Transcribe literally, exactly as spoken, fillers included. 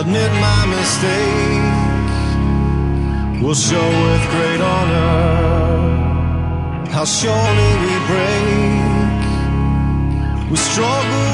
admit my mistake, will show with great honor how surely we break. We struggle